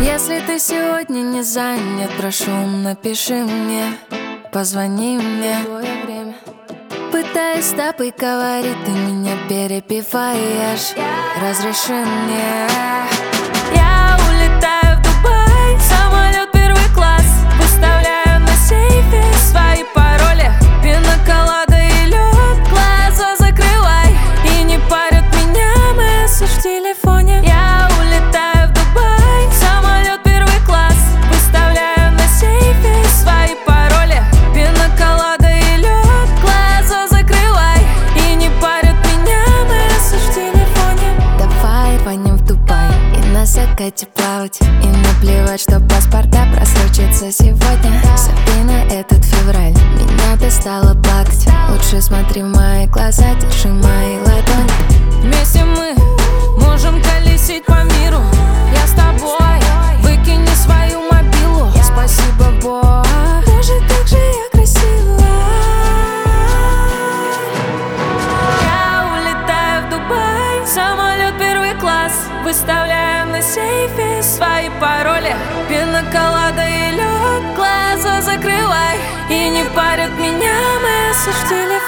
Если ты сегодня не занят, прошу, напиши мне, позвони мне. Пытаюсь с тобой говорить, ты меня перебиваешь. Разреши мне. Я улетаю в Дубай, самолет первый класс. Выставляю на сейфе свои пароли. Пинаколада и лед, глаза закрывай. И не парят меня месседж в телефоне. Я улетаю в Дубай, самолет первый класс. Выставляю на сейфе свои пароли. Пинаколада и лед, глаза закрывай. И не парят меня месседж в телефоне. Давай рванем в Дубай и на закате плавать. И наплевать, что паспорта просрочатся сегодня. Забей на этот февраль, меня ты стала плакать. Лучше смотри в мои глаза, держи мои ладони. Вместе мы можем колесить по миру. Я с тобой, выкини свою мобилу. Спасибо, Бог, боже, как же я красива. Я улетаю в Дубай, самолет первый класс. Выставляю на сейфе свои пароли. Пинаколада и лед, глаза закрывай. И не парят меня месседж в телефоне.